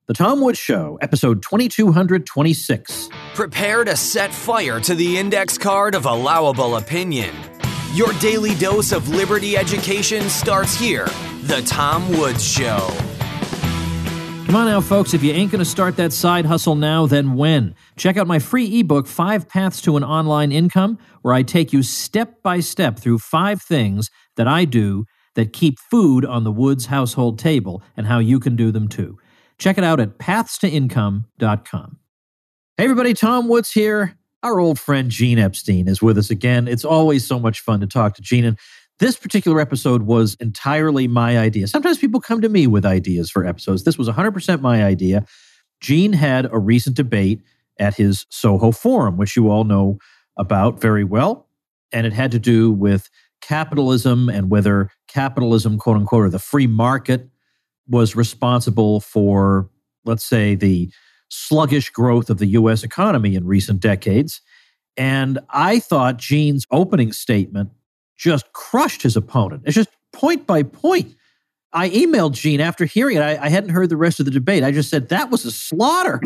The Tom Woods Show, episode 2226. Prepare to set fire to the index card of allowable opinion. Your daily dose of liberty education starts here. The Tom Woods Show. Come on now, folks. If you ain't going to start that side hustle now, then when? Check out my free ebook, 5 Paths to an Online Income, where I take you step by step through 5 things that I do that keep food on the Woods household table and how you can do them too. Check it out at pathstoincome.com. Hey everybody, Tom Woods here. Our old friend Gene Epstein is with us again. It's always so much fun to talk to Gene, and this particular episode was entirely my idea. Sometimes people come to me with ideas for episodes. This was 100% my idea. Gene had a recent debate at his Soho Forum, which you all know about very well, and it had to do with capitalism and whether capitalism, quote unquote, or the free market was responsible for, let's say, the sluggish growth of the U.S. economy in recent decades. And I thought Gene's opening statement just crushed his opponent. It's just point by point. I emailed Gene after hearing it. I hadn't heard the rest of the debate. I just said, that was a slaughter.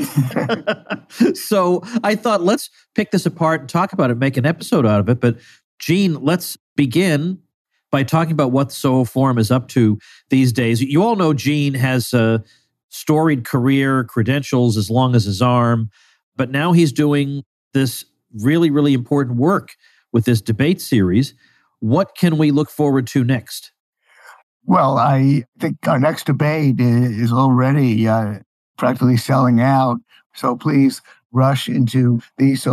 So I thought, let's pick this apart and talk about it, make an episode out of it. But Gene, let's begin by talking about what the Soho Forum is up to these days. You all know Gene has a storied career, credentials as long as his arm, but now he's doing this really, really important work with this debate series. What can we look forward to next? Well, I think our next debate is already practically selling out, so please rush into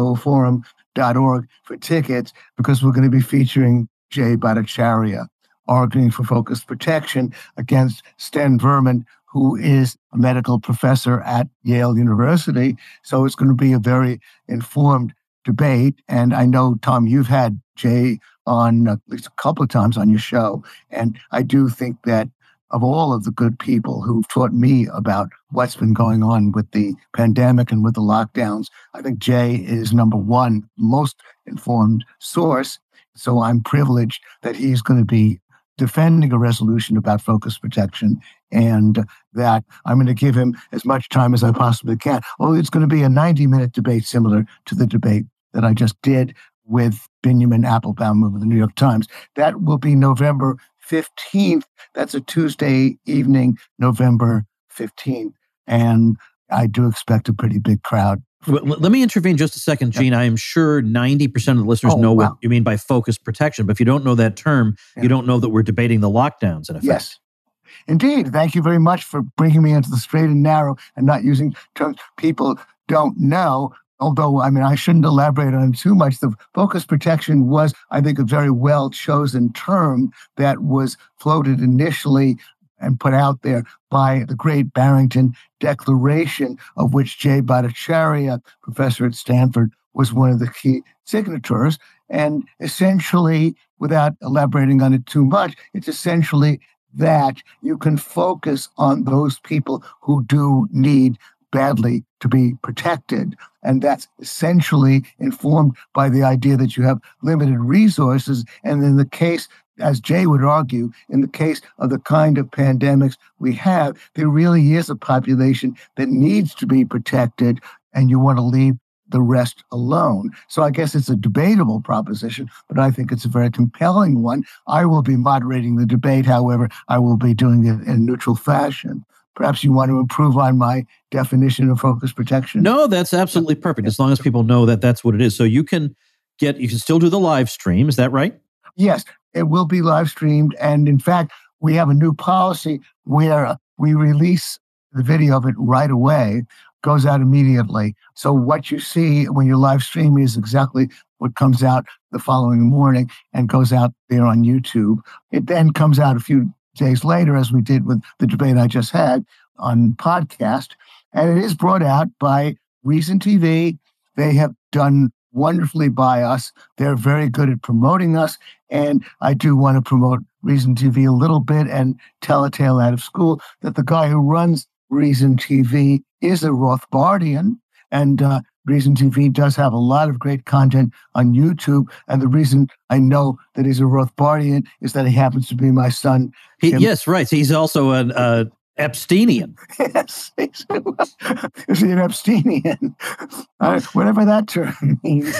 thesohoforum.org for tickets, because we're going to be featuring Jay Bhattacharya arguing for focused protection against Sten Verman, who is a medical professor at Yale University. So it's going to be a very informed debate. And I know, Tom, you've had Jay on at least a couple of times on your show. And I do think that of all of the good people who've taught me about what's been going on with the pandemic and with the lockdowns, I think Jay is number one most informed source. So I'm privileged that he's going to be defending a resolution about focused protection, and that I'm going to give him as much time as I possibly can. Well, it's going to be a 90-minute debate similar to the debate that I just did with Benjamin Applebaum of the New York Times. That will be November 15th. That's a Tuesday evening, November 15th. And I do expect a pretty big crowd. Well, let me intervene just a second, Gene. I am sure 90% of the listeners know what you mean by focused protection, but if you don't know that term, you don't know that we're debating the lockdowns in effect. Yes, indeed. Thank you very much for bringing me into the straight and narrow and not using terms people don't know. Although, I mean, I shouldn't elaborate on it too much. The focused protection was, I think, a very well-chosen term that was floated initially and put out there by the great Barrington Declaration, of which Jay Bhattacharya, professor at Stanford, was one of the key signatories. And essentially, without elaborating on it too much, it's essentially that you can focus on those people who do need badly to be protected. And that's essentially informed by the idea that you have limited resources. And in the case, as Jay would argue, in the case of the kind of pandemics we have, there really is a population that needs to be protected, and you want to leave the rest alone. So I guess it's a debatable proposition, but I think it's a very compelling one. I will be moderating the debate. However, I will be doing it in a neutral fashion. Perhaps you want to improve on my definition of focused protection? No, that's absolutely perfect, as long as people know that that's what it is. So you can still do the live stream. Is that right? Yes, it will be live streamed. And in fact, we have a new policy where we release the video of it right away, goes out immediately. So what you see when you're live streaming is exactly what comes out the following morning and goes out there on YouTube. It then comes out a few days later, as we did with the debate I just had on podcast. And it is brought out by Reason TV. They have done wonderfully by us. They're very good at promoting us. And I do want to promote Reason TV a little bit and tell a tale out of school that the guy who runs Reason TV is a Rothbardian. And Reason TV does have a lot of great content on YouTube. And the reason I know that he's a Rothbardian is that he happens to be my son. Yes, right. He's also an Abstenian. Yes. Is he an Epsteinian? Whatever that term means.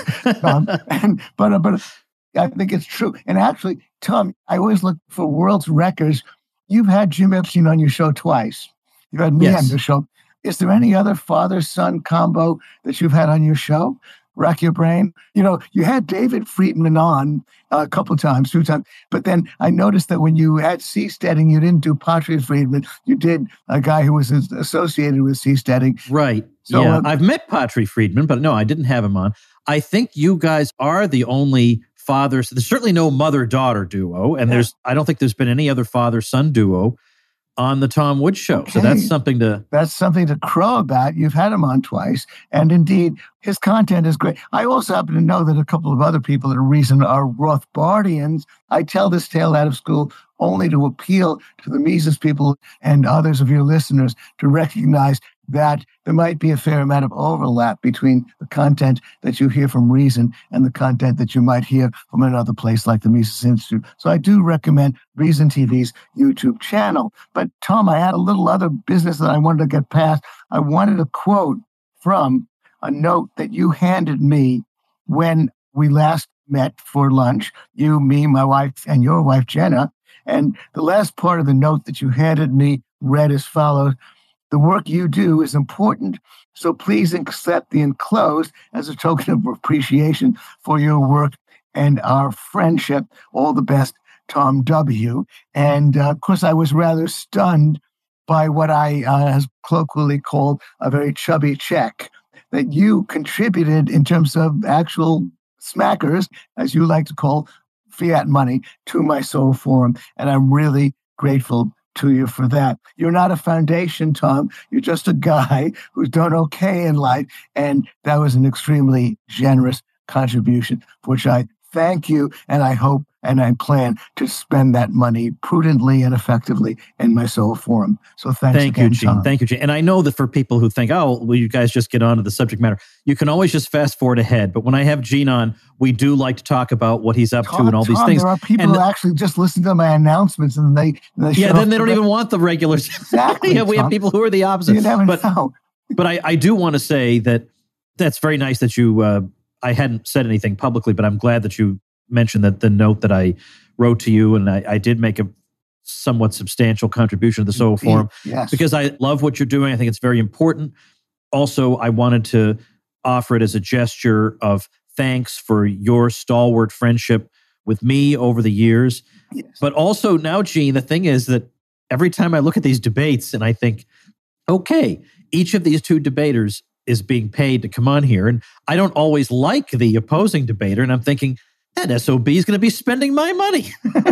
But I think it's true. And actually, Tom, I always look for world's records. You've had Jim Epstein on your show twice. You've had me on your show. Is there any other father-son combo that you've had on your show? Rack your brain. You had David Friedman on a couple of times, 2 times. But then I noticed that when you had Seasteading, you didn't do Patri Friedman. You did a guy who was associated with Seasteading. Right. So, I've met Patri Friedman, but no, I didn't have him on. I think you guys are the only fathers. There's certainly no mother-daughter duo, and I don't think there's been any other father-son duo on the Tom Woods Show. Okay. So that's something to crow about. You've had him on twice. And indeed, his content is great. I also happen to know that a couple of other people at Reason are Rothbardians. I tell this tale out of school only to appeal to the Mises people and others of your listeners to recognize that there might be a fair amount of overlap between the content that you hear from Reason and the content that you might hear from another place like the Mises Institute. So I do recommend Reason TV's YouTube channel. But Tom, I had a little other business that I wanted to get past. I wanted a quote from a note that you handed me when we last met for lunch. You, me, my wife, and your wife, Jenna. And the last part of the note that you handed me read as follows: "The work you do is important, so please accept the enclosed as a token of appreciation for your work and our friendship. All the best, Tom W." And of course, I was rather stunned by what I has colloquially called a very chubby check that you contributed in terms of actual smackers, as you like to call fiat money, to my Soul Forum. And I'm really grateful to you for that. You're not a foundation, Tom. You're just a guy who's done okay in life. And that was an extremely generous contribution, for which I thank you. And I hope and I plan to spend that money prudently and effectively in my Soul Forum. So thank you, Gene. Tom. Thank you, Gene. And I know that for people who think, oh, well, you guys just get on to the subject matter, you can always just fast forward ahead. But when I have Gene on, we do like to talk about what he's up to and all these things. There are people who actually just listen to my announcements and they then they don't even want the regulars. Exactly. We have people who are the opposite. You never know. But I do want to say that that's very nice that you, I hadn't said anything publicly, but I'm glad that you mentioned that the note that I wrote to you, and I did make a somewhat substantial contribution to the Soul Forum, because I love what you're doing. I think it's very important. Also, I wanted to offer it as a gesture of thanks for your stalwart friendship with me over the years. Yes. But also now, Gene, the thing is that every time I look at these debates and I think, okay, each of these 2 debaters is being paid to come on here. And I don't always like the opposing debater. And I'm thinking, that SOB is going to be spending my money.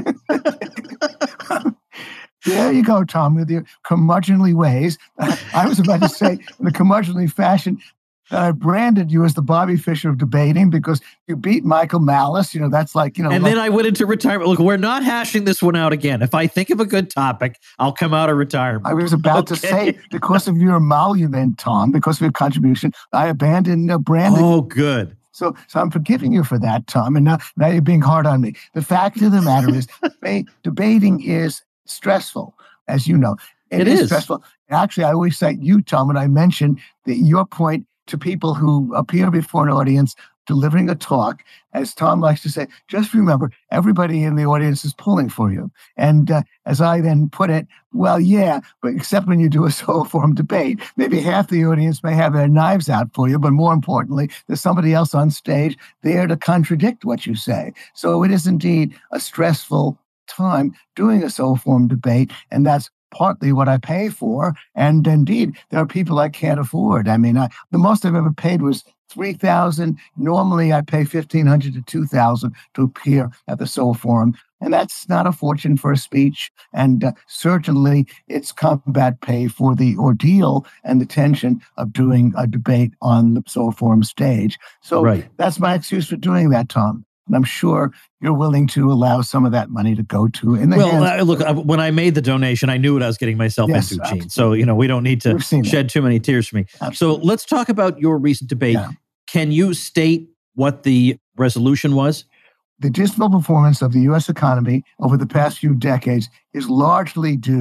There you go, Tom, with your curmudgeonly ways. I was about to say, in a curmudgeonly fashion, I branded you as the Bobby Fischer of debating because you beat Michael Malice. That's like, And then I went into retirement. Look, we're not hashing this one out again. If I think of a good topic, I'll come out of retirement. I was about to say, because of your emolument, Tom, because of your contribution, I abandoned branding. Oh, good. So I'm forgiving you for that, Tom. And now you're being hard on me. The fact of the matter is, debating is stressful, as you know. It is stressful. And actually, I always cite you, Tom, when I mention that your point to people who appear before an audience delivering a talk, as Tom likes to say, just remember, everybody in the audience is pulling for you. And as I then put it, well, yeah, but except when you do a Soul Forum debate, maybe half the audience may have their knives out for you, but more importantly, there's somebody else on stage there to contradict what you say. So it is indeed a stressful time doing a Soul Forum debate, and that's partly what I pay for. And indeed, there are people I can't afford. I mean, the most I've ever paid was $3,000. Normally, I pay $1,500 to $2,000 to appear at the Soul Forum. And that's not a fortune for a speech. And certainly, it's combat pay for the ordeal and the tension of doing a debate on the Soul Forum stage. So That's my excuse for doing that, Tom. And I'm sure you're willing to allow some of that money to go to in the hands. Look, when I made the donation, I knew what I was getting myself into, Gene. So, we don't need to shed too many tears for me. Absolutely. So let's talk about your recent debate. Yeah. Can you state what the resolution was? The dismal performance of the U.S. economy over the past few decades is largely due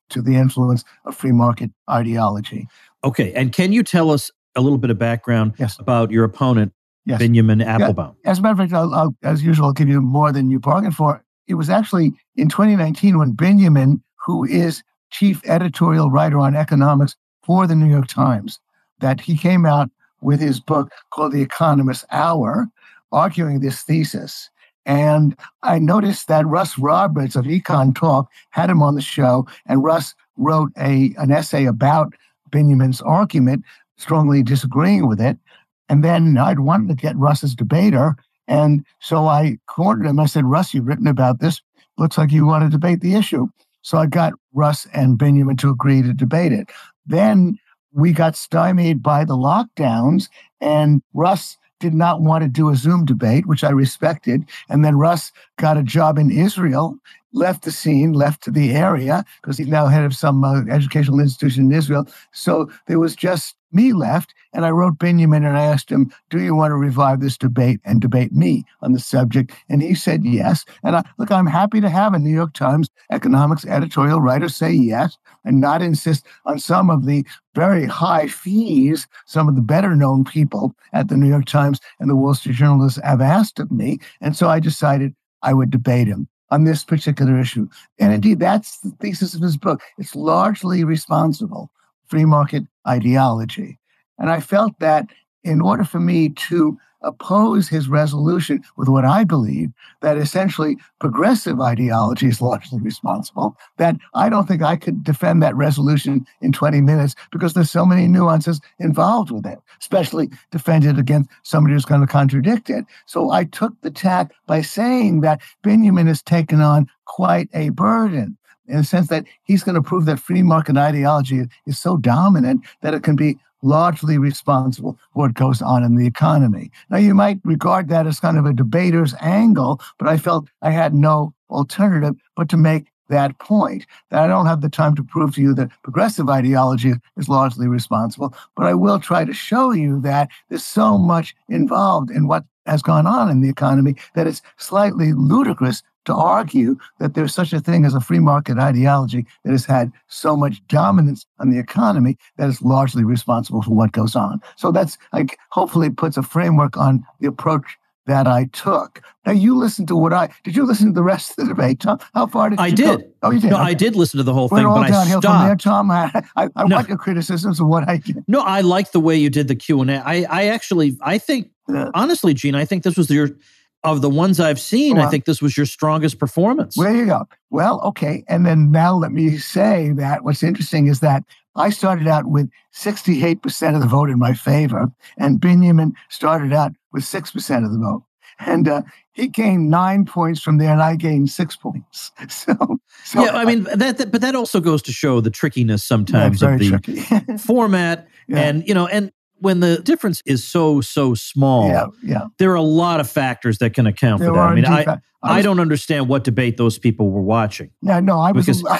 to the influence of free market ideology. Okay. And can you tell us a little bit of background about your opponent, Benjamin Appelbaum? As a matter of fact, I'll, as usual, I'll give you more than you bargained for. It was actually in 2019 when Benjamin, who is chief editorial writer on economics for the New York Times, that he came out with his book called The Economist's Hour, arguing this thesis. And I noticed that Russ Roberts of Econ Talk had him on the show, and Russ wrote an essay about Benjamin's argument, strongly disagreeing with it. And then I'd wanted to get Russ as debater. And so I cornered him. I said, Russ, you've written about this. Looks like you want to debate the issue. So I got Russ and Benjamin to agree to debate it. Then we got stymied by the lockdowns, and Russ did not want to do a Zoom debate, which I respected. And then Russ got a job in Israel, left the scene, left the area, because he's now head of some educational institution in Israel. So there was just me left. And I wrote Benjamin and I asked him, do you want to revive this debate and debate me on the subject? And he said yes. And I'm happy to have a New York Times economics editorial writer say yes and not insist on some of the very high fees some of the better known people at the New York Times and the Wall Street Journal have asked of me. And so I decided I would debate him on this particular issue. And indeed, that's the thesis of his book. It's largely responsible, free market ideology. And I felt that in order for me to oppose his resolution with what I believe, that essentially progressive ideology is largely responsible, that I don't think I could defend that resolution in 20 minutes because there's so many nuances involved with it, especially defend it against somebody who's going to contradict it. So I took the tack by saying that Benjamin has taken on quite a burden, in the sense that he's going to prove that free market ideology is so dominant that it can be largely responsible for what goes on in the economy. Now, you might regard that as kind of a debater's angle, but I felt I had no alternative but to make that point, that I don't have the time to prove to you that progressive ideology is largely responsible, but I will try to show you that there's so much involved in what has gone on in the economy that it's slightly ludicrous to argue that there's such a thing as a free market ideology that has had so much dominance on the economy that is largely responsible for what goes on. So that's hopefully puts a framework on the approach that I took. Now, you listened to did you listen to the rest of the debate, Tom? How far did you go? Oh, you did? No, okay. I did listen to the whole thing, but I stopped. From there, Tom. I want your criticisms of what I did. No, I like the way you did the Q&A. I think, honestly, Gene, I think this was of the ones I've seen, I think this was your strongest performance. There you go. Well, okay. And then now let me say that what's interesting is that I started out with 68% of the vote in my favor, and Benjamin started out with 6% of the vote. And he gained 9 points from there, and I gained 6 points. So yeah, I mean, but that also goes to show the trickiness sometimes of the format, and when the difference is so small, there are a lot of factors that can account for that. I mean, I don't understand what debate those people were watching. Yeah, no, I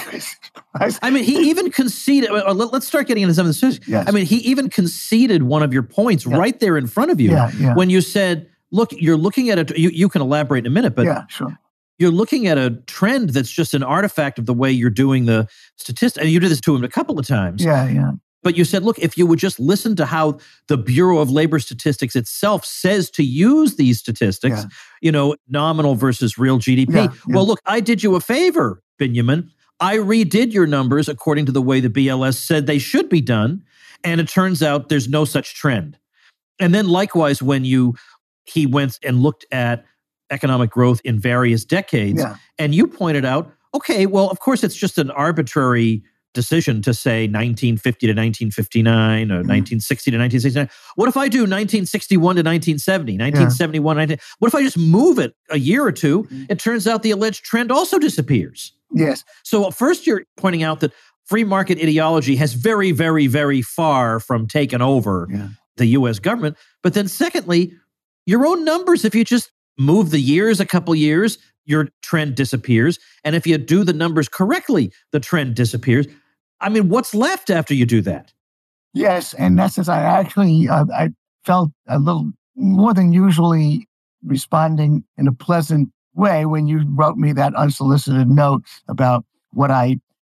mean, he even conceded. Let's start getting into some of this. Yes. I mean, he even conceded one of your points right there in front of you when you said, "Look, you're looking at it." You can elaborate in a minute, but sure. You're looking at a trend that's just an artifact of the way you're doing the statistics. And you did this to him a couple of times. Yeah. But you said, look, if you would just listen to how the Bureau of Labor Statistics itself says to use these statistics, nominal versus real GDP. Well, look, I did you a favor, Benjamin. I redid your numbers according to the way the BLS said they should be done. And it turns out there's no such trend. And then likewise, when he went and looked at economic growth in various decades, and you pointed out, okay, well, of course, it's just an arbitrary decision to say 1950 to 1959 or 1960 to 1969. What if I do 1961 to 1970, 1971, what if I just move it a year or two? It turns out the alleged trend also disappears. Yes. So first you're pointing out that free market ideology has very, very, very far from taken over the U.S. government. But then secondly, your own numbers, if you just move the years a couple years, your trend disappears. And if you do the numbers correctly, the trend disappears. I mean, what's left after you do that? Yes, and that's as I actually, I felt a little more than usually responding in a pleasant way when you wrote me that unsolicited note about what I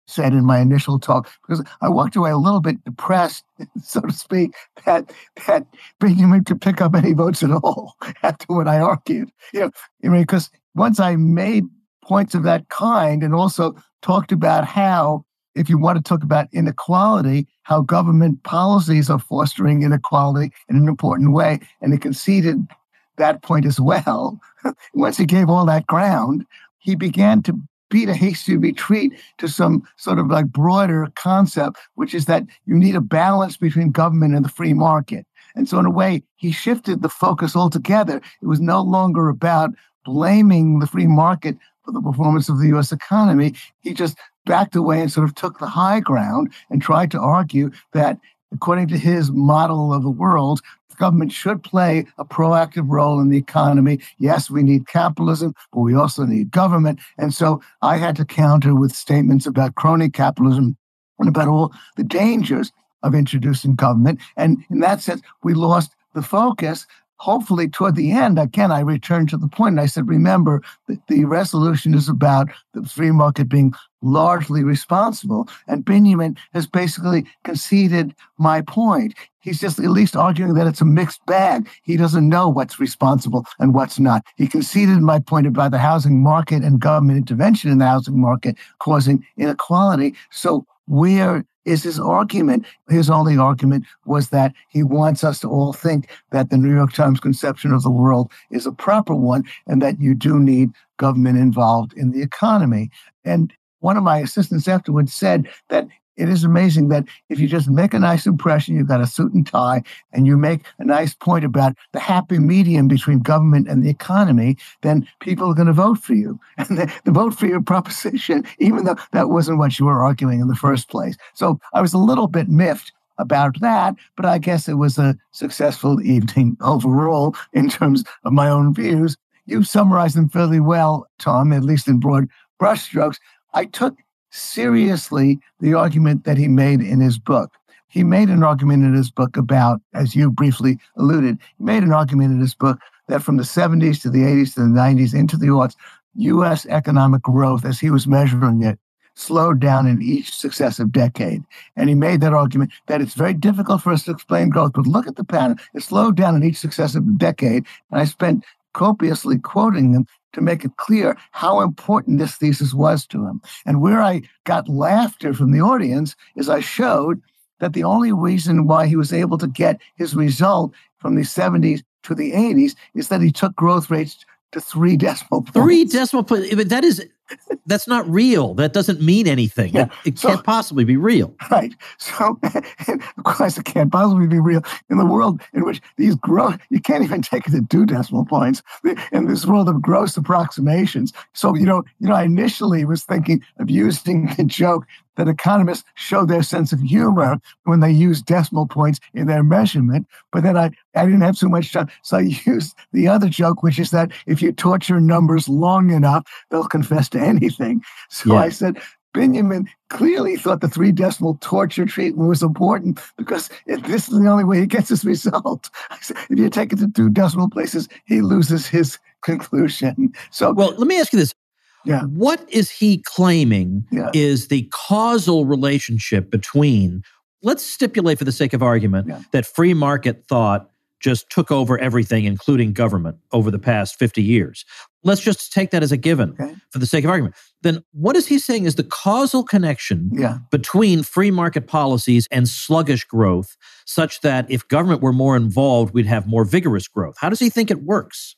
said in my initial talk, because I walked away a little bit depressed, so to speak, that Benjamin could pick up any votes at all after what I argued. Because once I made points of that kind and also talked about how, if you want to talk about inequality, how government policies are fostering inequality in an important way, and he conceded that point as well. Once he gave all that ground, he began to beat a hasty retreat to some sort of like broader concept, which is that you need a balance between government and the free market. And so in a way, he shifted the focus altogether. It was no longer about blaming the free market for the performance of the U.S. economy. He just backed away and sort of took the high ground and tried to argue that, according to his model of the world, the government should play a proactive role in the economy. Yes, we need capitalism, but we also need government. And so I had to counter with statements about crony capitalism and about all the dangers of introducing government. And in that sense, we lost the focus. Hopefully, toward the end, again, I returned to the point and I said, remember, the resolution is about the free market being largely responsible. And Benjamin has basically conceded my point. He's just at least arguing that it's a mixed bag. He doesn't know what's responsible and what's not. He conceded my point about the housing market and government intervention in the housing market causing inequality. So where is his argument? His only argument was that he wants us to all think that the New York Times conception of the world is a proper one and that you do need government involved in the economy. And one of my assistants afterwards said that it is amazing that if you just make a nice impression, you've got a suit and tie, and you make a nice point about the happy medium between government and the economy, then people are going to vote for you. And they vote for your proposition, even though that wasn't what you were arguing in the first place. So I was a little bit miffed about that, but I guess it was a successful evening overall in terms of my own views. You summarized them fairly well, Tom, at least in broad brushstrokes. I took seriously the argument that he made in his book. He made an argument in his book about, as you briefly alluded, he made an argument in his book that from the 70s to the 80s to the 90s into the aughts, U.S. economic growth, as he was measuring it, slowed down in each successive decade. And he made that argument that it's very difficult for us to explain growth, but look at the pattern. It slowed down in each successive decade. And I spent copiously quoting him to make it clear how important this thesis was to him. And where I got laughter from the audience is I showed that the only reason why he was able to get his result from the 70s to the 80s is that he took growth rates to 3 decimal points. 3 decimal points. But that's not real. That doesn't mean anything. Yeah. It can't possibly be real. Right. So, of course, it can't possibly be real in the world in which these growth, you can't even take it to 2 decimal points in this world of gross approximations. So, I initially was thinking of using the joke that economists show their sense of humor when they use decimal points in their measurement. But then I didn't have so much time. So I used the other joke, which is that if you torture numbers long enough, they'll confess to anything. So I said, Benjamin clearly thought the 3 decimal torture treatment was important because this is the only way he gets his result. I said, if you take it to 2 decimal places, he loses his conclusion. So, well, let me ask you this. Yeah. What is he claiming is the causal relationship between, let's stipulate for the sake of argument, that free market thought just took over everything, including government, over the past 50 years. Let's just take that as a given for the sake of argument. Then what is he saying is the causal connection between free market policies and sluggish growth, such that if government were more involved, we'd have more vigorous growth? How does he think it works?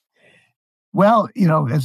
Well, this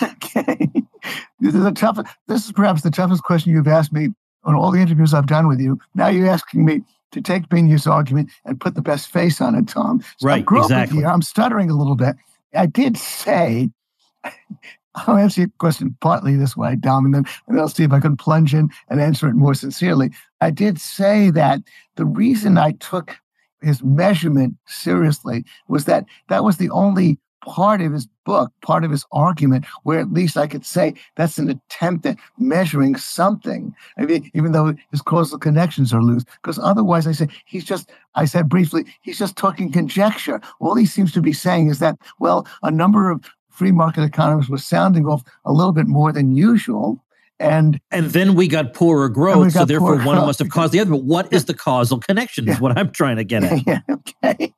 is perhaps the toughest question you've asked me on all the interviews I've done with you. Now you're asking me to take Benjamin's argument and put the best face on it, Tom. So right, exactly. I'm stuttering a little bit. I did say, I'll answer your question partly this way, Dom, and then I'll see if I can plunge in and answer it more sincerely. I did say that the reason I took his measurement seriously was that was the only part of his book, part of his argument, where at least I could say that's an attempt at measuring something. I mean, even though his causal connections are loose, because otherwise I said briefly, he's just talking conjecture. All he seems to be saying is that, well, a number of free market economists were sounding off a little bit more than usual. And then we got poorer growth, so therefore one must have caused the other. But what is the causal connection is what I'm trying to get at. Yeah, okay.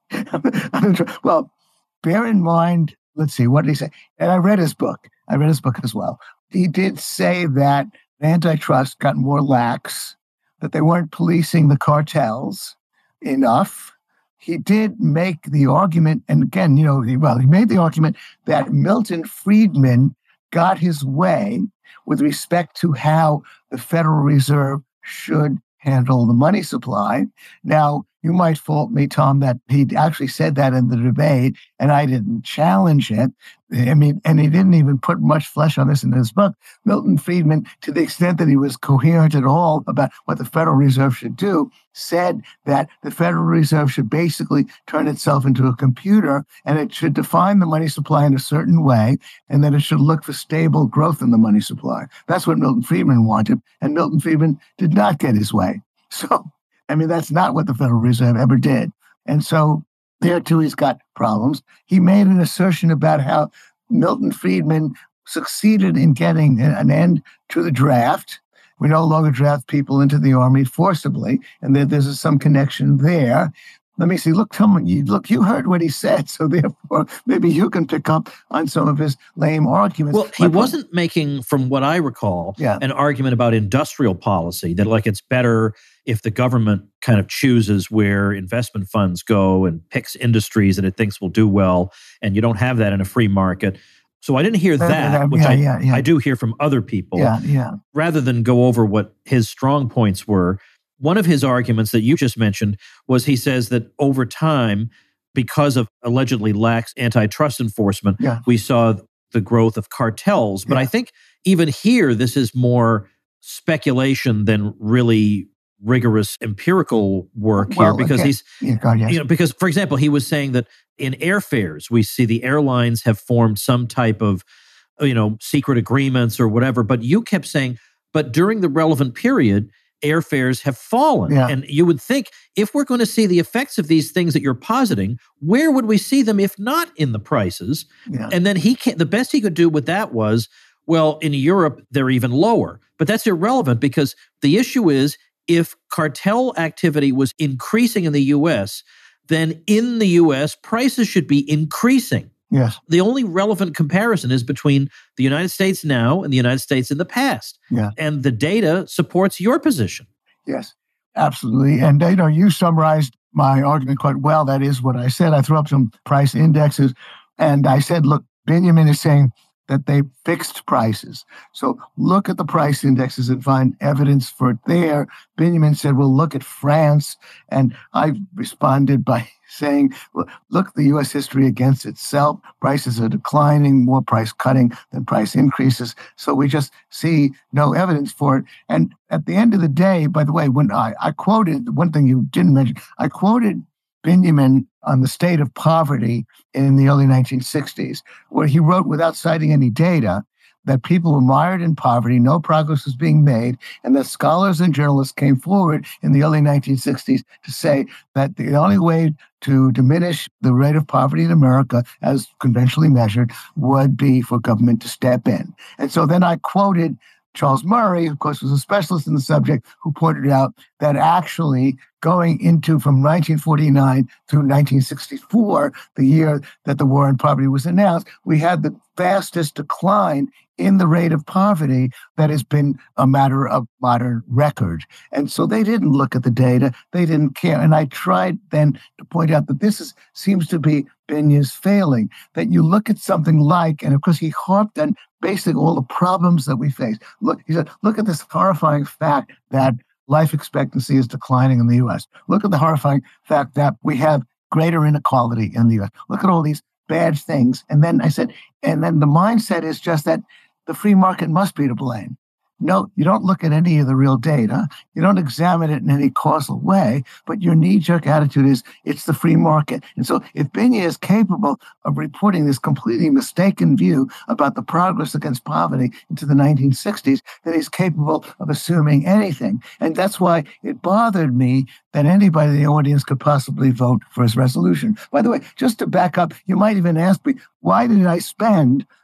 Well, bear in mind, let's see, what did he say? And I read his book. As well. He did say that antitrust got more lax, that they weren't policing the cartels enough. He did make the argument, and again, he made the argument that Milton Friedman got his way with respect to how the Federal Reserve should handle the money supply. Now, you might fault me, Tom, that he actually said that in the debate, and I didn't challenge it. I mean, and he didn't even put much flesh on this in his book. Milton Friedman, to the extent that he was coherent at all about what the Federal Reserve should do, said that the Federal Reserve should basically turn itself into a computer, and it should define the money supply in a certain way, and that it should look for stable growth in the money supply. That's what Milton Friedman wanted, and Milton Friedman did not get his way. So, I mean, that's not what the Federal Reserve ever did. And so there, too, he's got problems. He made an assertion about how Milton Friedman succeeded in getting an end to the draft. We no longer draft people into the Army forcibly, and there's some connection there. Let me see. Look, you heard what he said, so therefore maybe you can pick up on some of his lame arguments. Well, he wasn't making, from what I recall, an argument about industrial policy, that like it's better if the government kind of chooses where investment funds go and picks industries that it thinks will do well, and you don't have that in a free market. So I didn't hear that, which I do hear from other people. Rather than go over what his strong points were, one of his arguments that you just mentioned was he says that over time, because of allegedly lax antitrust enforcement, we saw the growth of cartels. But I think even here, this is more speculation than really rigorous empirical work here, because because, for example, he was saying that in airfares, we see the airlines have formed some type of, secret agreements or whatever. But you kept saying, but during the relevant period, airfares have fallen. And you would think, if we're going to see the effects of these things that you're positing, where would we see them if not in the prices? And then the best he could do with that was, well, in Europe, they're even lower. But that's irrelevant, because the issue is, if cartel activity was increasing in the U.S., then in the U.S., prices should be increasing. Yes. The only relevant comparison is between the United States now and the United States in the past. And the data supports your position. Yes, absolutely. And, you summarized my argument quite well. That is what I said. I threw up some price indexes, and I said, look, Benjamin is saying that they fixed prices. So look at the price indexes and find evidence for it there. Benjamin said, well, look at France. And I responded by saying, well, look at the U.S. history against itself. Prices are declining, more price cutting than price increases. So we just see no evidence for it. And at the end of the day, by the way, when I quoted, one thing you didn't mention, I quoted Benjamin on the state of poverty in the early 1960s, where he wrote, without citing any data, that people were mired in poverty, no progress was being made, and that scholars and journalists came forward in the early 1960s to say that the only way to diminish the rate of poverty in America, as conventionally measured, would be for government to step in. And so then I quoted Charles Murray, of course, was a specialist in the subject, who pointed out that actually going into from 1949 through 1964, the year that the war on poverty was announced, we had the fastest decline in the rate of poverty that has been a matter of modern record. And so they didn't look at the data. They didn't care. And I tried then to point out that this seems to be Benya's failing, that you look at something like, and of course he harped on basically all the problems that we face. He said, look at this horrifying fact that life expectancy is declining in the U.S. Look at the horrifying fact that we have greater inequality in the U.S. Look at all these bad things. And then I said, and then the mindset is just that the free market must be to blame. No, you don't look at any of the real data. You don't examine it in any causal way, but your knee-jerk attitude is it's the free market. And so if Benya is capable of reporting this completely mistaken view about the progress against poverty into the 1960s, then he's capable of assuming anything. And that's why it bothered me that anybody in the audience could possibly vote for his resolution. By the way, just to back up, you might even ask me, why did I spend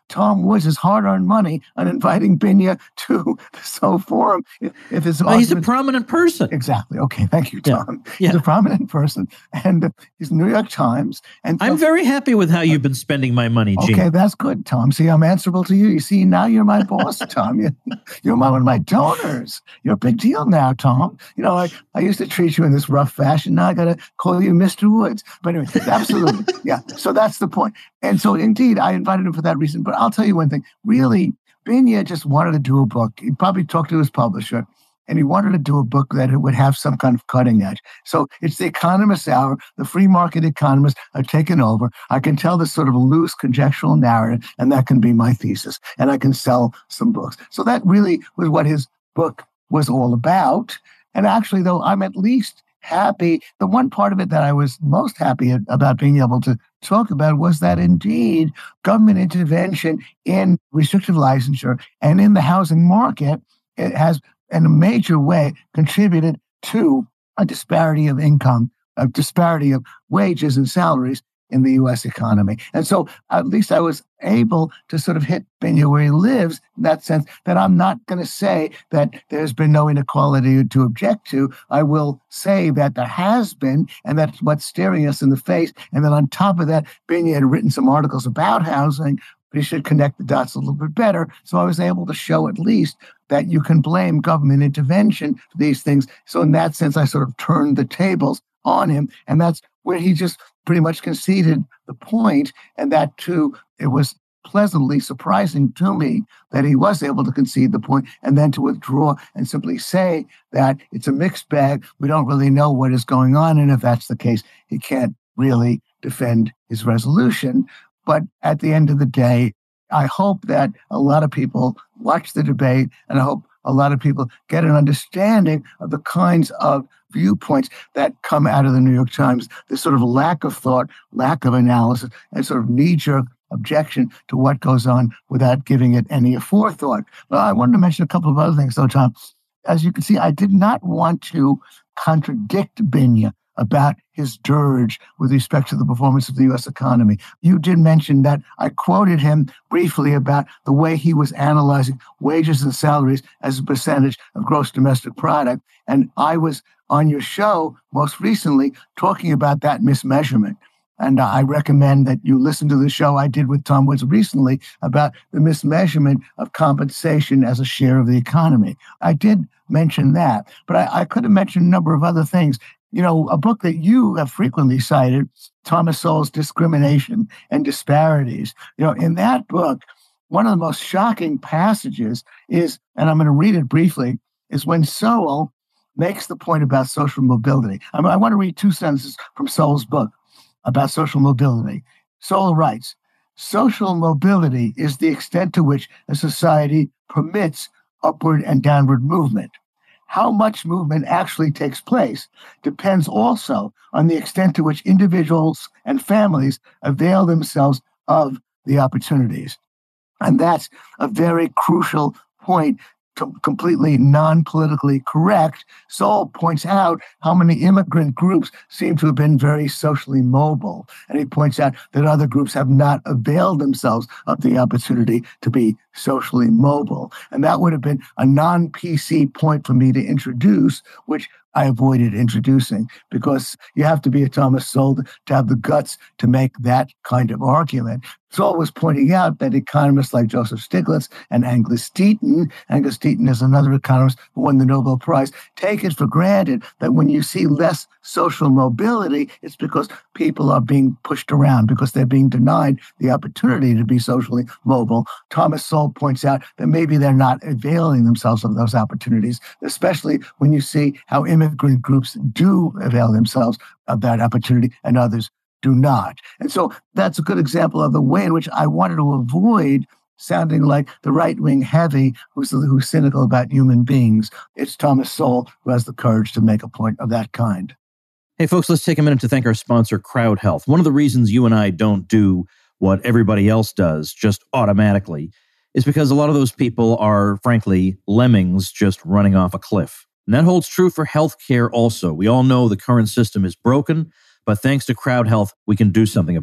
Tom Woods his hard-earned money on inviting Binya to the Soul Forum. If his he's a prominent person. Exactly. Okay. Thank you, Tom. Yeah. He's a prominent person. And he's New York Times. And I'm very happy with how you've been spending my money, Gene. Okay, that's good, Tom. See, I'm answerable to you. You see, now you're my boss, Tom. You're one of my donors. You're a big deal now, Tom. I used to treat you in this rough fashion. Now I got to call you Mr. Woods. But anyway, absolutely. Yeah. So that's the point. And so indeed, I invited him for that reason. But I'll tell you one thing. Really, Binya just wanted to do a book. He probably talked to his publisher, and he wanted to do a book that it would have some kind of cutting edge. So it's the Economist Hour. The free market economists are taken over. I can tell this sort of loose conjectural narrative, and that can be my thesis. And I can sell some books. So that really was what his book was all about. And actually, though, I'm at least happy. The one part of it that I was most happy about being able to talk about was that indeed government intervention in restrictive licensure and in the housing market, it has in a major way contributed to a disparity of income, a disparity of wages and salaries in the U.S. economy. And so at least I was able to sort of hit Binya where he lives in that sense, that I'm not going to say that there's been no inequality to object to. I will say that there has been, and that's what's staring us in the face. And then on top of that, Binya had written some articles about housing. We should connect the dots a little bit better. So I was able to show at least that you can blame government intervention for these things. So in that sense, I sort of turned the tables on him. And that's where he just pretty much conceded the point. And that, too, it was pleasantly surprising to me that he was able to concede the point and then to withdraw and simply say that it's a mixed bag. We don't really know what is going on. And if that's the case, he can't really defend his resolution. But at the end of the day, I hope that a lot of people watch the debate, and I hope a lot of people get an understanding of the kinds of viewpoints that come out of the New York Times, this sort of lack of thought, lack of analysis, and sort of knee-jerk objection to what goes on without giving it any forethought. Well, I wanted to mention a couple of other things, though, Tom. As you can see, I did not want to contradict Binya about his dirge with respect to the performance of the U.S. economy. You did mention that I quoted him briefly about the way he was analyzing wages and salaries as a percentage of gross domestic product. And I was on your show most recently talking about that mismeasurement. And I recommend that you listen to the show I did with Tom Woods recently about the mismeasurement of compensation as a share of the economy. I did mention that, but I could have mentioned a number of other things. A book that you have frequently cited, Thomas Sowell's Discrimination and Disparities. In that book, one of the most shocking passages is, and I'm going to read it briefly, is when Sowell makes the point about social mobility. I want to read two sentences from Sowell's book about social mobility. Sowell writes, "Social mobility is the extent to which a society permits upward and downward movement. How much movement actually takes place depends also on the extent to which individuals and families avail themselves of the opportunities." And that's a very crucial point, completely non-politically correct. Sowell points out how many immigrant groups seem to have been very socially mobile. And he points out that other groups have not availed themselves of the opportunity to be socially mobile. And that would have been a non-PC point for me to introduce, which I avoided introducing, because you have to be a Thomas Sowell to have the guts to make that kind of argument. Sowell was pointing out that economists like Joseph Stiglitz and Angus Deaton is another economist who won the Nobel Prize, take it for granted that when you see less social mobility, it's because people are being pushed around, because they're being denied the opportunity to be socially mobile. Thomas Sowell points out that maybe they're not availing themselves of those opportunities, especially when you see how immigrant groups do avail themselves of that opportunity and others do not. And so that's a good example of the way in which I wanted to avoid sounding like the right-wing heavy who's cynical about human beings. It's Thomas Sowell who has the courage to make a point of that kind. Hey, folks, let's take a minute to thank our sponsor, Crowd Health. One of the reasons you and I don't do what everybody else does just automatically is because a lot of those people are, frankly, lemmings just running off a cliff. And that holds true for healthcare also. We all know the current system is broken, but thanks to Crowd Health, we can do something about it.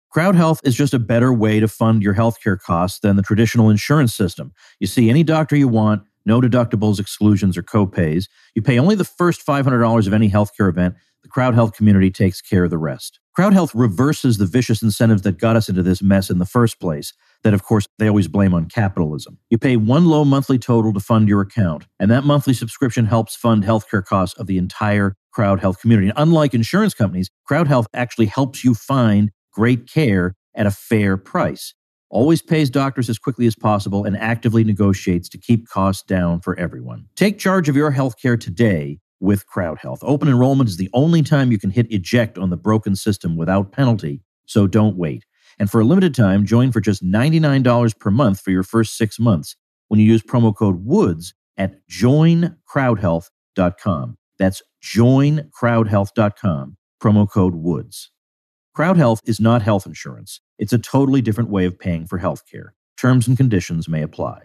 Crowd Health is just a better way to fund your healthcare costs than the traditional insurance system. You see any doctor you want, no deductibles, exclusions, or copays. You pay only the first $500 of any healthcare event. The Crowd Health community takes care of the rest. Crowd Health reverses the vicious incentives that got us into this mess in the first place, that, of course, they always blame on capitalism. You pay one low monthly total to fund your account, and that monthly subscription helps fund healthcare costs of the entire Crowd Health community. And unlike insurance companies, Crowd Health actually helps you find great care at a fair price. Always pays doctors as quickly as possible and actively negotiates to keep costs down for everyone. Take charge of your healthcare today with Crowd Health. Open enrollment is the only time you can hit eject on the broken system without penalty, so don't wait. And for a limited time, join for just $99 per month for your first 6 months when you use promo code WOODS at joincrowdhealth.com. That's joincrowdhealth.com, promo code WOODS. Crowd Health is not health insurance. It's a totally different way of paying for health care. Terms and conditions may apply.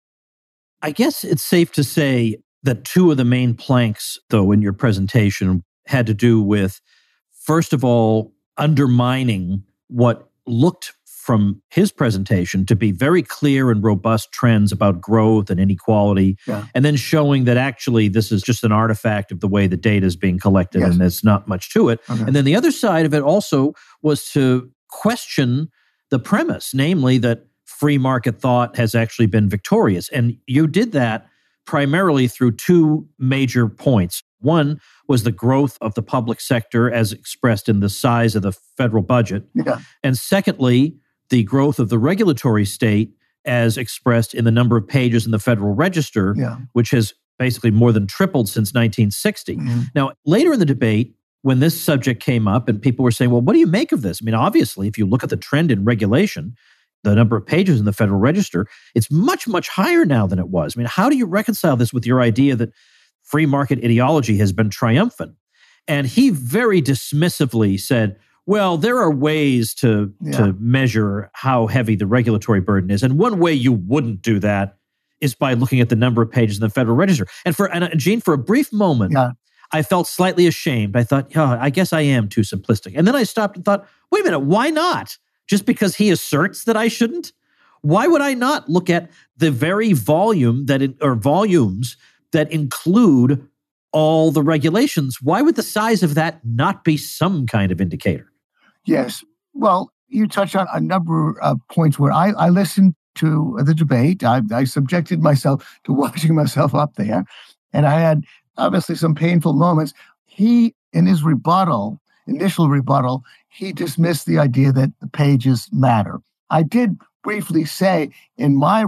I guess it's safe to say that two of the main planks, though, in your presentation had to do with, first of all, undermining what looked from his presentation to be very clear and robust trends about growth and inequality, and then showing that actually this is just an artifact of the way the data is being collected and there's not much to it. And then the other side of it also was to question the premise, namely that free market thought has actually been victorious. And you did that primarily through two major points. One was the growth of the public sector as expressed in the size of the federal budget. And secondly, the growth of the regulatory state as expressed in the number of pages in the Federal Register, which has basically more than tripled since 1960. Now, later in the debate, when this subject came up and people were saying, well, what do you make of this? I mean, obviously, if you look at the trend in regulation, the number of pages in the Federal Register, it's much, much higher now than it was. I mean, how do you reconcile this with your idea that free market ideology has been triumphant? And he very dismissively said, well, there are ways to measure how heavy the regulatory burden is. And one way you wouldn't do that is by looking at the number of pages in the Federal Register. And Gene, for a brief moment, I felt slightly ashamed. I thought, I guess I am too simplistic. And then I stopped and thought, wait a minute, why not? Just because he asserts that I shouldn't? Why would I not look at the very volumes that include all the regulations? Why would the size of that not be some kind of indicator? Yes. Well, you touched on a number of points where I listened to the debate. I subjected myself to watching myself up there. And I had obviously some painful moments. He, in his initial rebuttal, he dismissed the idea that the pages matter. I did briefly say in my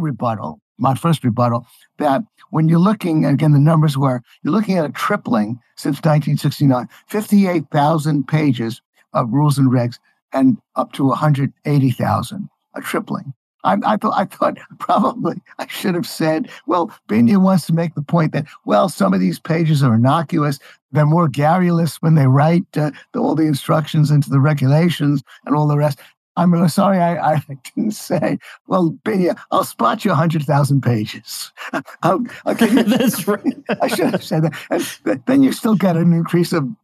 first rebuttal, that when you're looking, again, the numbers were, you're looking at a tripling since 1969, 58,000 pages of rules and regs and up to 180,000, a tripling. I thought probably I should have said, well, Binya wants to make the point that, well, some of these pages are innocuous. They're more garrulous when they write all the instructions into the regulations and all the rest. I'm really sorry I didn't say, well, Binya, I'll spot you 100,000 pages. I'll give you, That's right. I should have said that. And then you still get an increase of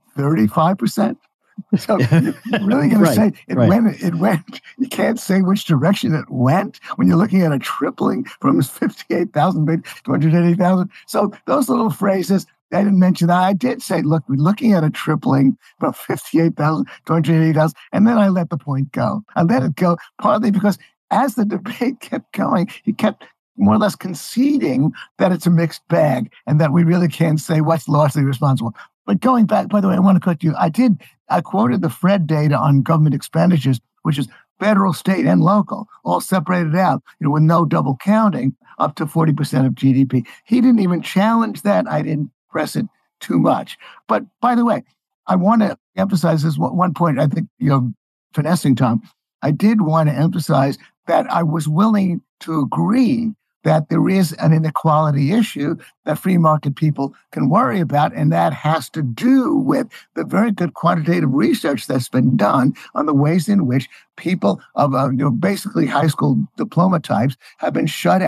35%. So you're really going to say it went. You can't say which direction it went when you're looking at a tripling from 58,000 to 180,000. So those little phrases, I didn't mention that. I did say, look, we're looking at a tripling from 58,000 to 180,000. And then I let the point go. I let it go partly because as the debate kept going, he kept more or less conceding that it's a mixed bag and that we really can't say what's largely responsible. But going back, by the way, I want to correct you. I quoted the Fred data on government expenditures, which is federal, state, and local, all separated out, with no double counting, up to 40% of GDP. He didn't even challenge that. I didn't press it too much. But by the way, I want to emphasize this one point. I think you're finessing, Tom. I did want to emphasize that I was willing to agree that there is an inequality issue that free market people can worry about, and that has to do with the very good quantitative research that's been done on the ways in which people of basically high school diploma types have been shut out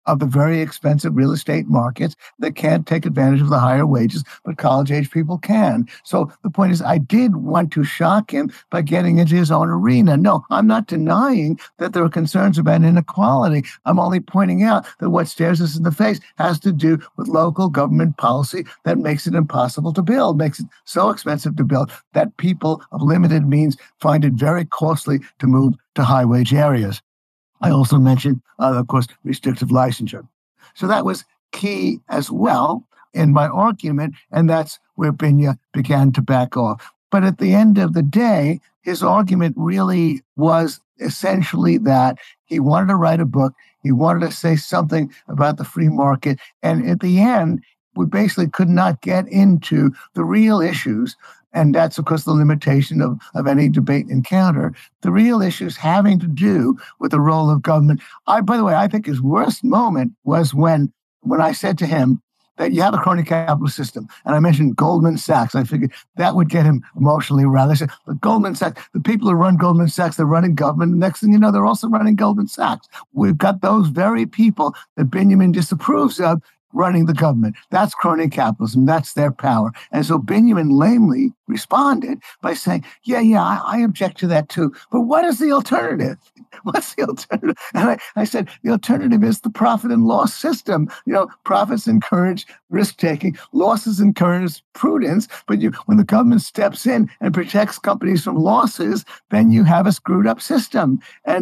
of the very expensive real estate markets that can't take advantage of the higher wages, but college-age people can. So the point is, I did want to shock him by getting into his own arena. No, I'm not denying that there are concerns about inequality. I'm only pointing out that what stares us in the face has to do with local government policy that makes it impossible to build, makes it so expensive to build that people of limited means find it very costly to move to high-wage areas. I also mentioned, of course, restrictive licensure. So that was key as well in my argument, and that's where Binya began to back off. But at the end of the day, his argument really was essentially that he wanted to write a book, he wanted to say something about the free market, and at the end, we basically could not get into the real issues. And that's, of course, the limitation of any debate encounter. The real issues having to do with the role of government. By the way, I think his worst moment was when I said to him that you have a crony capitalist system. And I mentioned Goldman Sachs. I figured that would get him emotionally aroused. I said, but Goldman Sachs, the people who run Goldman Sachs, they're running government. Next thing you know, they're also running Goldman Sachs. We've got those very people that Benjamin disapproves of running the government. That's crony capitalism. That's their power. And so Benjamin lamely responded by saying, I object to that too. But what is the alternative? What's the alternative? And I said, the alternative is the profit and loss system. Profits encourage risk-taking, losses encourage prudence. But when the government steps in and protects companies from losses, then you have a screwed up system.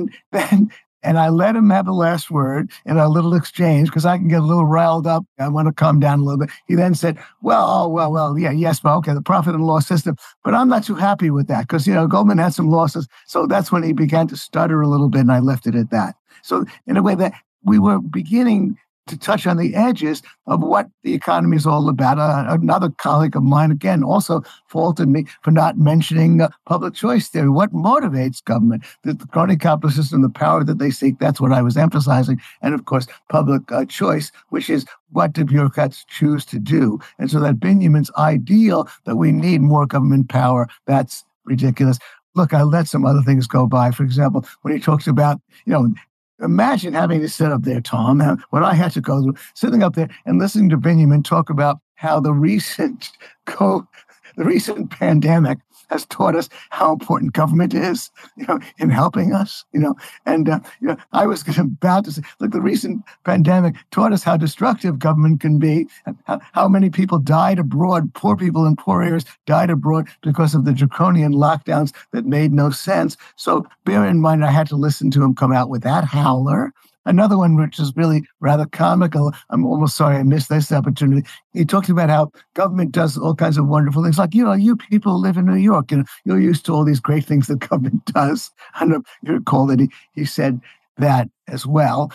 And I let him have the last word in our little exchange because I can get a little riled up. I want to calm down a little bit. He then said, the profit and loss system. But I'm not too happy with that because, Goldman had some losses. So that's when he began to stutter a little bit, and I left it at that. So in a way that we were beginning to touch on the edges of what the economy is all about. Another colleague of mine, again, also faulted me for not mentioning public choice theory. What motivates government? The crony capitalist system, the power that they seek, that's what I was emphasizing. And of course, public choice, which is what the bureaucrats choose to do. And so that Benjamin's ideal that we need more government power, that's ridiculous. Look, I let some other things go by. For example, when he talks about, imagine having to sit up there, Tom, what I had to go through, sitting up there and listening to Benjamin talk about how the recent pandemic has taught us how important government is, in helping us, I was about to say, look, the recent pandemic taught us how destructive government can be, and how many people died abroad, poor people in poor areas died abroad because of the draconian lockdowns that made no sense. So bear in mind, I had to listen to him come out with that howler. Another one, which is really rather comical, I'm almost sorry I missed this opportunity. He talked about how government does all kinds of wonderful things. Like, you people live in New York, you're used to all these great things that government does. I don't know if you recall that he said that as well.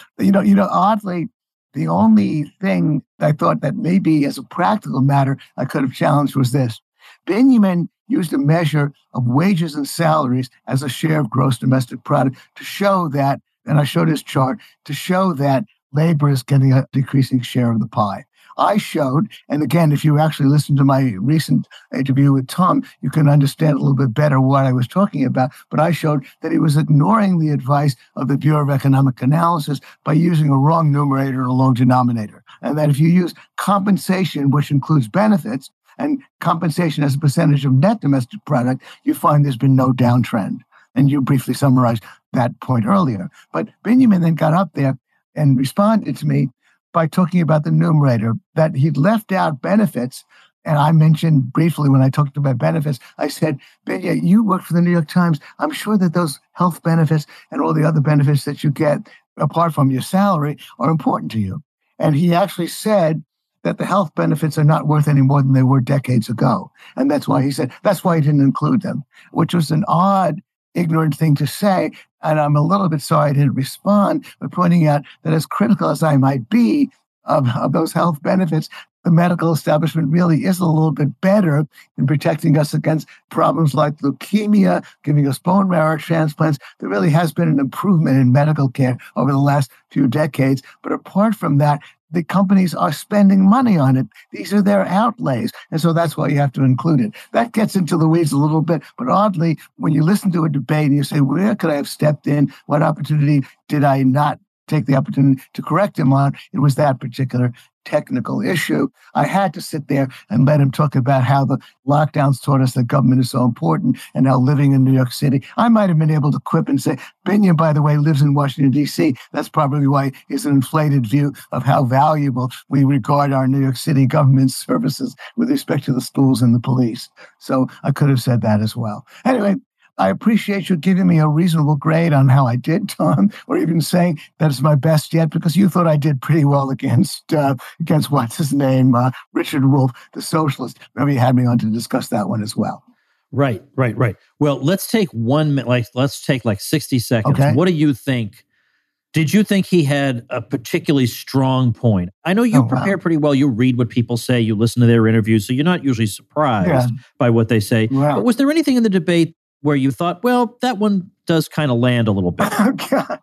Oddly, the only thing I thought that maybe as a practical matter I could have challenged was this. Benjamin used a measure of wages and salaries as a share of gross domestic product to show that, and I showed his chart, to show that labor is getting a decreasing share of the pie. I showed, and again, if you actually listen to my recent interview with Tom, you can understand a little bit better what I was talking about, but I showed that he was ignoring the advice of the Bureau of Economic Analysis by using a wrong numerator and a wrong denominator. And that if you use compensation, which includes benefits, and compensation as a percentage of net domestic product, you find there's been no downtrend. And you briefly summarized that point earlier. But Benjamin then got up there and responded to me by talking about the numerator, that he'd left out benefits. And I mentioned briefly when I talked about benefits, I said, Benya, you work for the New York Times. I'm sure that those health benefits and all the other benefits that you get apart from your salary are important to you. And he actually said that the health benefits are not worth any more than they were decades ago. And that's why he didn't include them, which was an odd, ignorant thing to say. And I'm a little bit sorry I didn't respond by pointing out that as critical as I might be of those health benefits, the medical establishment really is a little bit better in protecting us against problems like leukemia, giving us bone marrow transplants. There really has been an improvement in medical care over the last few decades. But apart from that, the companies are spending money on it. These are their outlays. And so that's why you have to include it. That gets into the weeds a little bit. But oddly, when you listen to a debate and you say, where could I have stepped in? What opportunity did I not take the opportunity to correct him on. It was that particular technical issue. I had to sit there and let him talk about how the lockdowns taught us that government is so important and how living in New York City. I might have been able to quip and say, Binyam, by the way, lives in Washington, D.C. That's probably why it's an inflated view of how valuable we regard our New York City government services with respect to the schools and the police. So I could have said that as well. Anyway, I appreciate you giving me a reasonable grade on how I did, Tom, or even saying that it's my best yet, because you thought I did pretty well against what's his name, Richard Wolff, the socialist. Remember, you had me on to discuss that one as well. Right. Well, let's take 1 minute, let's take 60 seconds. Okay. What do you think? Did you think he had a particularly strong point? I know you prepare pretty well. You read what people say, you listen to their interviews, so you're not usually surprised by what they say. Wow. But was there anything in the debate where you thought, well, that one does kind of land a little bit? God.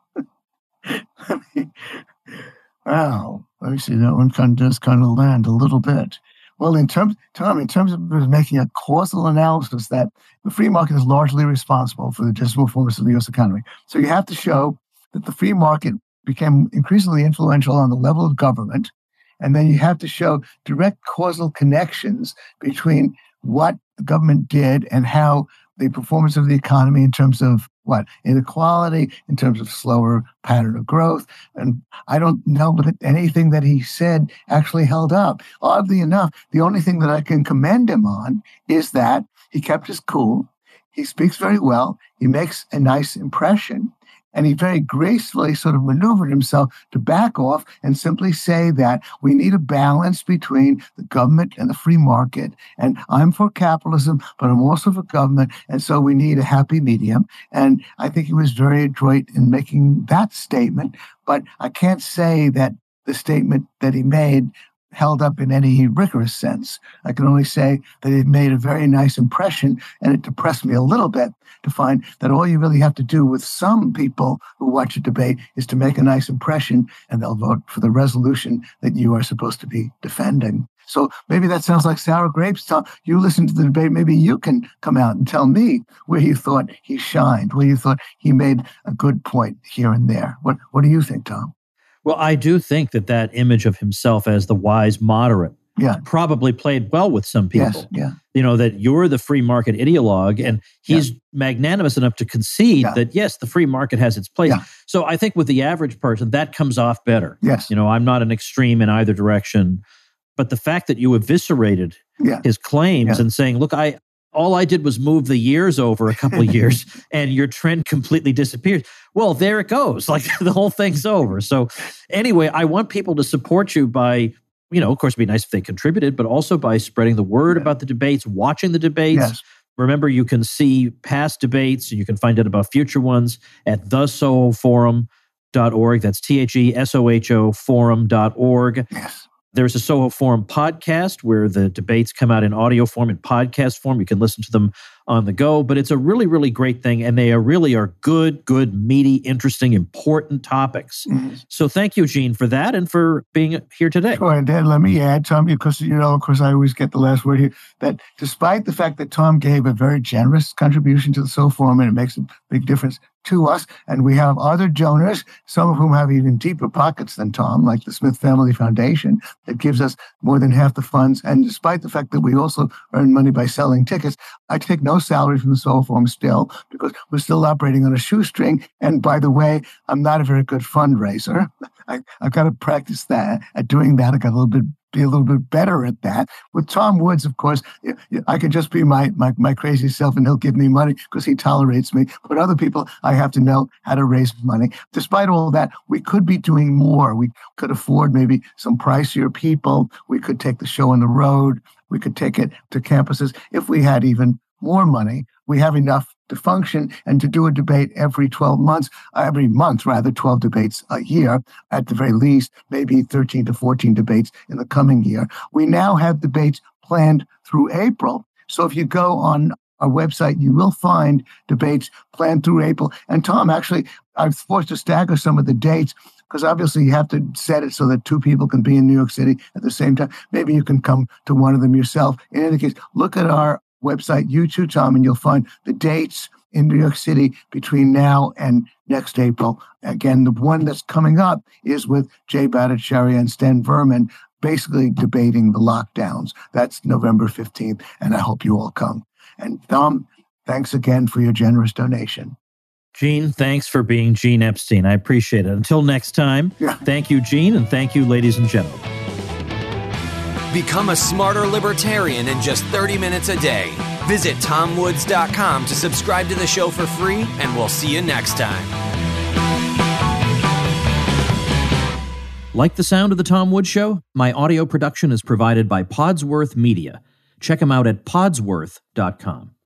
Wow. Let me see. That one does kind of land a little bit. Well, in terms of making a causal analysis that the free market is largely responsible for the dismal performance of the U.S. economy. So you have to show that the free market became increasingly influential on the level of government. And then you have to show direct causal connections between what the government did and how the performance of the economy in terms of what? Inequality, in terms of slower pattern of growth. And I don't know that anything that he said actually held up. Oddly enough, the only thing that I can commend him on is that he kept his cool. He speaks very well. He makes a nice impression. And he very gracefully sort of maneuvered himself to back off and simply say that we need a balance between the government and the free market. And I'm for capitalism, but I'm also for government. And so we need a happy medium. And I think he was very adroit in making that statement. But I can't say that the statement that he made held up in any rigorous sense. I can only say that it made a very nice impression, and it depressed me a little bit to find that all you really have to do with some people who watch a debate is to make a nice impression, and they'll vote for the resolution that you are supposed to be defending. So maybe that sounds like sour grapes. Tom, you listen to the debate. Maybe you can come out and tell me where you thought he shined, where you thought he made a good point here and there. What do you think, Tom? Well, I do think that image of himself as the wise moderate probably played well with some people. Yes, that you're the free market ideologue, and he's magnanimous enough to concede that, yes, the free market has its place. Yeah. So I think with the average person, that comes off better. Yes. I'm not an extreme in either direction. But the fact that you eviscerated his claims and saying, look, all I did was move the years over a couple of years and your trend completely disappears. Well, there it goes. The whole thing's over. So anyway, I want people to support you by, of course, it'd be nice if they contributed, but also by spreading the word about the debates, watching the debates. Yes. Remember, you can see past debates. You can find out about future ones at thesohoforum.org. That's THESOHO forum.org. Yes. There's a Soho Forum podcast where the debates come out in audio form and podcast form. You can listen to them on the go, but it's a really, really great thing. And they are good, meaty, interesting, important topics. Mm-hmm. So thank you, Gene, for that and for being here today. Sure. And then let me add, Tom, because, of course, I always get the last word here, that despite the fact that Tom gave a very generous contribution to the Soho Forum, and it makes a big difference to us, and we have other donors, some of whom have even deeper pockets than Tom, like the Smith Family Foundation, that gives us more than half the funds. And despite the fact that we also earn money by selling tickets, I take no salary from the Soho Forum still, because we're still operating on a shoestring. And by the way, I'm not a very good fundraiser. I've got to practice that. At doing that, I got be a little bit better at that. With Tom Woods, of course, I can just be my crazy self and he'll give me money because he tolerates me. But other people, I have to know how to raise money. Despite all that, we could be doing more. We could afford maybe some pricier people. We could take the show on the road. We could take it to campuses. If we had even more money, we have enough to function and to do a debate every 12 months, 12 debates a year, at the very least, maybe 13 to 14 debates in the coming year. We now have debates planned through April. So if you go on our website, you will find debates planned through April. And Tom, actually, I was forced to stagger some of the dates because obviously you have to set it so that two people can be in New York City at the same time. Maybe you can come to one of them yourself. In any case, look at our website, YouTube, Tom, and you'll find the dates in New York City between now and next April. Again, the one that's coming up is with Jay Bhattacharya and Sten Verman, basically debating the lockdowns. That's November 15th, and I hope you all come. And Tom, thanks again for your generous donation. Gene, thanks for being Gene Epstein. I appreciate it. Until next time, Thank you, Gene, and thank you, ladies and gentlemen. Become a smarter libertarian in just 30 minutes a day. Visit TomWoods.com to subscribe to the show for free, and we'll see you next time. Like the sound of The Tom Woods Show? My audio production is provided by Podsworth Media. Check them out at podsworth.com.